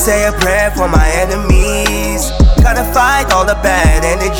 say a prayer for my enemies. Gotta fight all the bad energy.